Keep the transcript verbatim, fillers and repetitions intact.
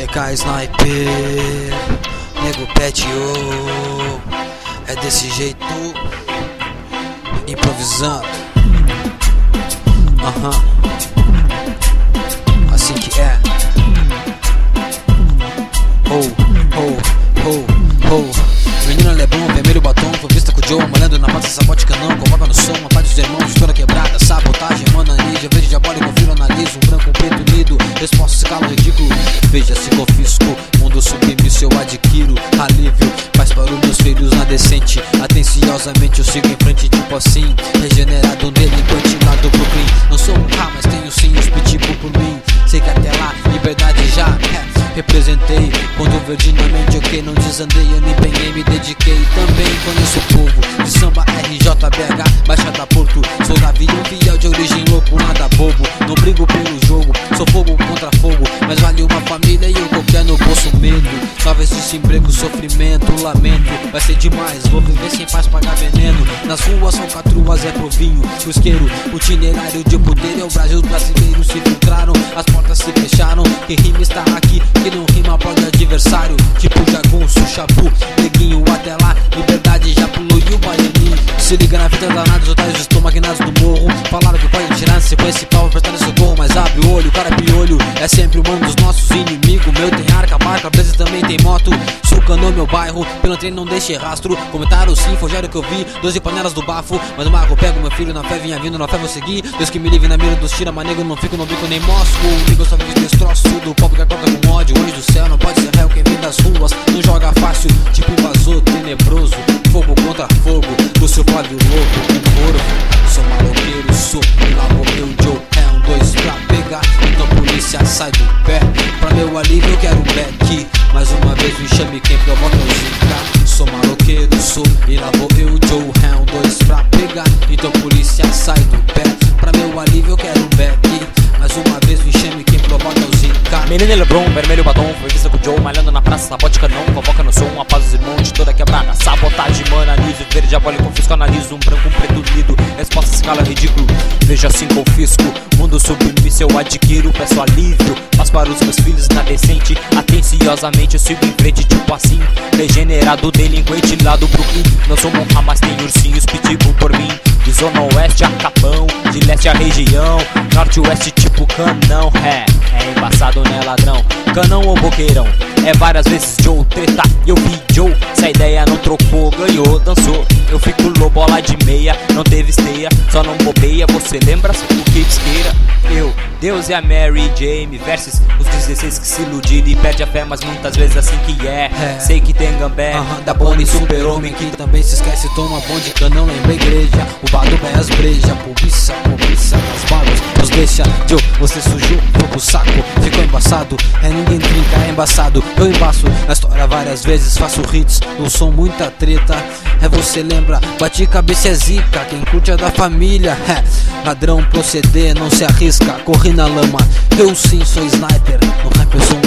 K Sniper, nego pet, oh, é desse jeito, improvisando, aham, uh-huh. Assim que é. Oh, oh, oh, oh. Menina Lebron, vermelho batom, foi vista com o Joe, malhando na massa, sabote canão, coloca no som, a paz dos irmãos, toda quebrada, sabotagem, mananídia, verde diabólico, confiro, analiso, um branco, um preto unido, resposta, escala, ridículo, veja se confisco, mundo submisso eu adquiro, alívio, faz para os meus filhos na decente, atenciosamente eu sigo em frente, tipo assim, regenerado, delinquente lá do Brooklyn, não sou um K, mas tenho sim os pitbull por mim, sei que até lá, liberdade já, é. Representei, quando verdinamente ok, não desandei, eu me empenhei, me dediquei. Também conheço o povo de samba R J B H, Baixada Porto. Sou gavião fiel de origem louco, nada bobo. Não brigo pelo jogo, sou fogo contra fogo. Mas vale uma família e eu qualquer no bolso medo. Talvez esse emprego, sofrimento, lamento. Vai ser demais, vou viver sem paz, pagar veneno. Nas ruas são catruas, é provinho, o isqueiro. O itinerário de poder é o Brasil brasileiro. Se filtraram, as portas se fecharam. Quem rima está aqui, que não rima pode adversário. Tipo jagunço, chapu, neguinho até lá. Liberdade já pulou e o baianinho. Se liga na vida danada, os otários estão maquinados do morro. Falaram que pode tirar na sequência e pau, prestar socorro. Mas abre o olho, cara piolho. É sempre um dos nossos inimigos. Meu tem arca, barca, vezes também tem moto. Sucanou meu bairro, pelo trem não deixei rastro. Comentaram sim, forjaram o que eu vi. Doze panelas do bafo, mas o marco pego meu filho na fé, vinha vindo, na fé vou seguir. Deus que me livre na mira dos tira, mas nego não fico no bico nem mosco. Nego só vive destroço do povo que acorda com ódio. Anjo do céu, não pode ser réu quem vem das ruas. Não joga fácil, tipo invasor tenebroso. Fogo contra fogo, do seu Flávio louco, com couro. Sou maloqueiro, sou e lá vou eu, Joe. É um dois pra pegar, então polícia sai do pé. Pra meu alívio eu quero um back. Mais uma vez me chame quem provoca o zica. Sou maloqueiro, sou e lá vou eu, Joe. É um dois pra pegar, então polícia sai do pé. Pra meu alívio eu quero um back. Mais uma vez me chame quem provoca o zica. Menina Lebron, vermelho batom, foi vista com o Joe, malhando na praça, sabote canão, convoca no som, a paz dos irmãos de toda quebrada, sabotagem, mananizo, verde diabólico, confisco, analiso, um branco, um preto lido, resposta, escala, ridículo, veja assim confisco, mundo submisso eu adquiro, peço alívio, passo para os meus filhos na decente, atenciosamente eu sigo em frente, tipo assim, regenerado, delinquente lá do Brooklyn, não sou monra, mas tem ursinhos, pitbull por mim, de zona oeste a Capão, de leste a região, norte oeste tipo canão, é, é embaçado né ladrão, canão ou boqueirão, é várias vezes Joe, treta, eu vi Joe, se a ideia não trocou, ganhou, dançou, eu fico low, bola de meia, não teve esteia, só não bobeia, você lembra o que desqueira, eu, Deus e a Mary Jane, versus os dezesseis que se iludiram e perde a fé, mas muitas vezes assim que é, é. Sei que tem gambé, uh-huh, da Bonnie super-homem que também se esquece, toma bom de canão, lembra a igreja, o bado vai as brejas, polícia, polícia, as balas, nos deixa, Joe, você sujou, foi pro saco, ficou embaçado, é ninguém trinca, é embaçado, eu embaço na história várias vezes, faço hits, não sou muita treta, é você lembra, bati cabeça é zica, quem curte é da família, é, ladrão proceder, não se arrisca, corri na lama, eu sim sou sniper, no rap eu sou um